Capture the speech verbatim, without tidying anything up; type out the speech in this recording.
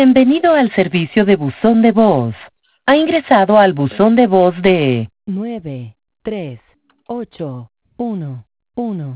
Bienvenido al servicio de buzón de voz. Ha ingresado al buzón de voz de nueve tres ocho uno uno.